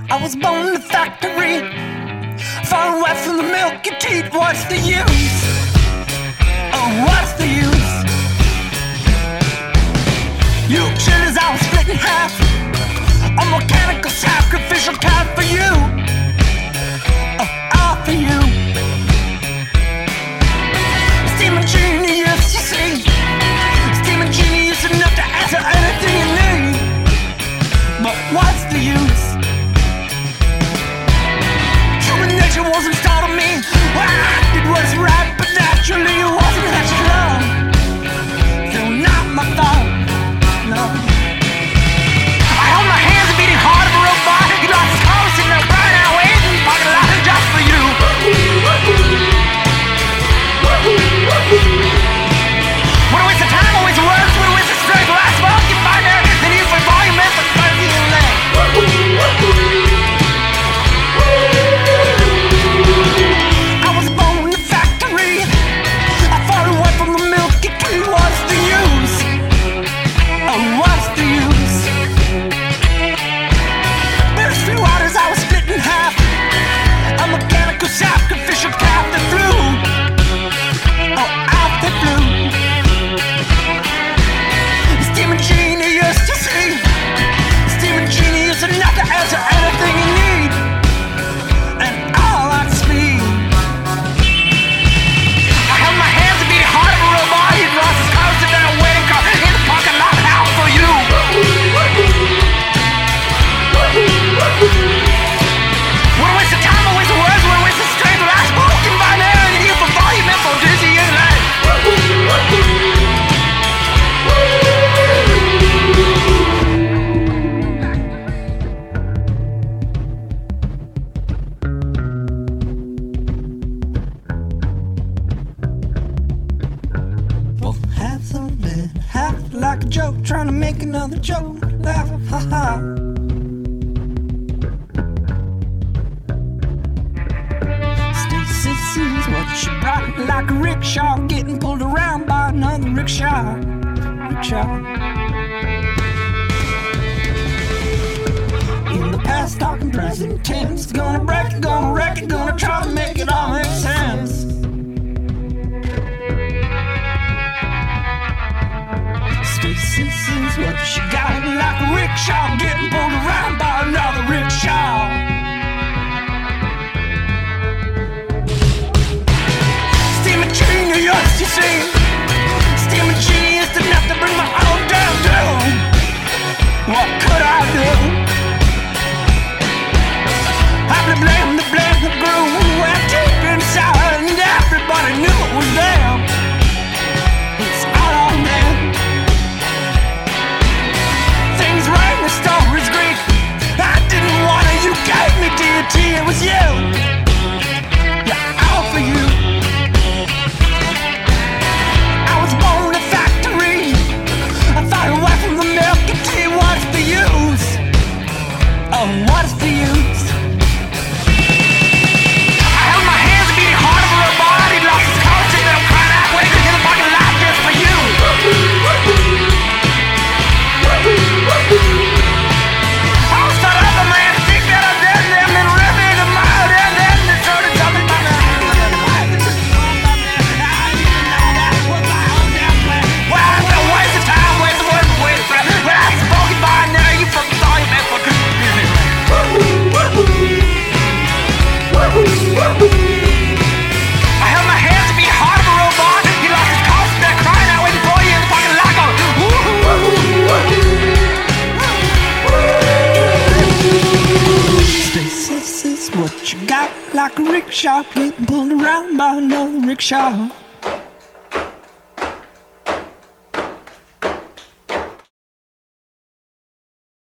I was born in the factory, far away from the milky teat. What's the use? Oh, what's the use? You chillers, I was split in half, a mechanical sacrificial cat for you. Oh, all for you. Steaming genius, you see. Steaming genius enough to answer anything you need. But what's the use? Human nature wasn't starting me. What I did was right, but naturally it wasn't that strong. Still not my fault, no. I held my hands beating hard of a robot. He lost his car, sitting there right now, waiting in the parking lot just for you. What a waste of time, a waste of words, what a waste of strength. Well, I smoke you find there, then you for volume and for 30 and less. I was born in the factory, I far away from the milky tree. What's the use? Oh, what's the use? There's few waters, I was split in half, a mechanical sacrificial calf that flew. Oh, out that flew. Steaming genius, you see. Steaming genius enough to answer anything you need. And all at speed. I held my hands and beat it hard of a robot. He'd lost his car, sitting in a waiting car in the parking lot out for you. What a waste of time, a waste of words, what a waste of strength. Well, I spoke in binary and you for volume and for dizzy and light. Well, half something, half like a joke, trying to make another joke. Laugh, ha ha. Stacy's what she brought, like a rickshaw, getting pulled around by another rickshaw. In the past, talking present tense, gonna break it, gonna wreck it, gonna try to make it all make sense. Stacy's what she got, like a rickshaw, getting pulled around by another rickshaw. Steaming genius, you see. Steaming genius enough to bring my own damn down. What could I do? I blame the groove where deep inside, and everybody knew it was there. It's all on there. Things rain, the story's Greek. I didn't want it, you gave me deity, it was you. Yeah, all for you. I was born in a factory, I far away from the milky tea. What's the use? Oh, what's the use? I held my hands beating hard of a robot. He lost his car, sitting there crying out, waiting in the parking lot just for you. I was thought up a man, think that I did them, then rip me the mile, and then they started talking about me. Well, it's a waste of time, waste of words, waste of breath. But I spoke it by now, you fucking thought you meant for good. I held my hands to be hard of a robot. He lost his car, sitting there crying out, waiting for you in the parking lot. This is what you got, like a rickshaw, getting pulled around by another rickshaw.